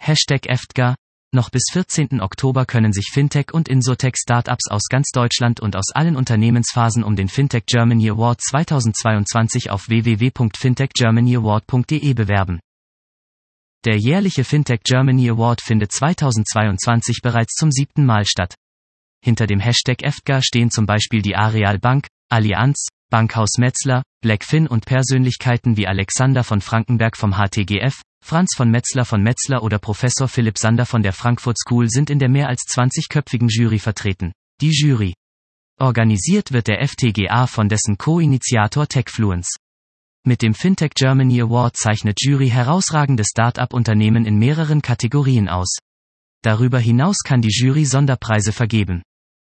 #FTGA. Noch bis 14. Oktober können sich Fintech- und Insurtech-Startups aus ganz Deutschland und aus allen Unternehmensphasen um den Fintech Germany Award 2022 auf www.fintechgermanyaward.de bewerben. Der jährliche Fintech Germany Award findet 2022 bereits zum 7. Mal statt. Hinter dem #FTGA stehen zum Beispiel die Areal Bank, Allianz, Bankhaus Metzler, Blackfin und Persönlichkeiten wie Alexander von Frankenberg vom HTGF, Franz von Metzler oder Professor Philipp Sander von der Frankfurt School sind in der mehr als 20-köpfigen Jury vertreten. Die Jury. Organisiert wird der FTGA von dessen Co-Initiator Techfluence. Mit dem Fintech Germany Award zeichnet Jury herausragende Start-up-Unternehmen in mehreren Kategorien aus. Darüber hinaus kann die Jury Sonderpreise vergeben.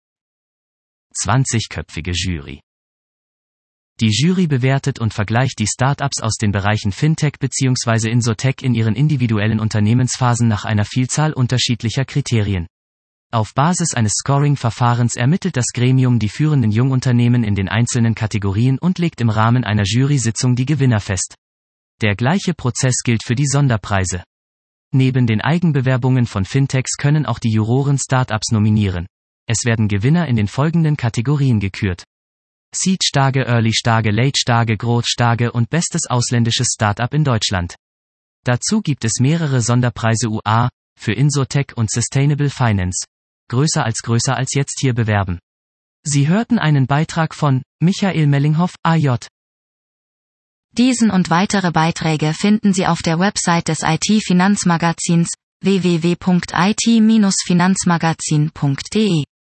20-köpfige Jury. Die Jury bewertet und vergleicht die Startups aus den Bereichen Fintech bzw. Insurtech in ihren individuellen Unternehmensphasen nach einer Vielzahl unterschiedlicher Kriterien. Auf Basis eines Scoring-Verfahrens ermittelt das Gremium die führenden Jungunternehmen in den einzelnen Kategorien und legt im Rahmen einer Jury-Sitzung die Gewinner fest. Der gleiche Prozess gilt für die Sonderpreise. Neben den Eigenbewerbungen von Fintechs können auch die Juroren Startups nominieren. Es werden Gewinner in den folgenden Kategorien gekürt: Seed Stage, Early Stage, Late Stage, Growth Stage und bestes ausländisches Startup in Deutschland. Dazu gibt es mehrere Sonderpreise UA, für Insurtech und Sustainable Finance. Größer als jetzt hier bewerben. Sie hörten einen Beitrag von Michael Mellinghoff, AJ. Diesen und weitere Beiträge finden Sie auf der Website des IT-Finanzmagazins www.it-finanzmagazin.de.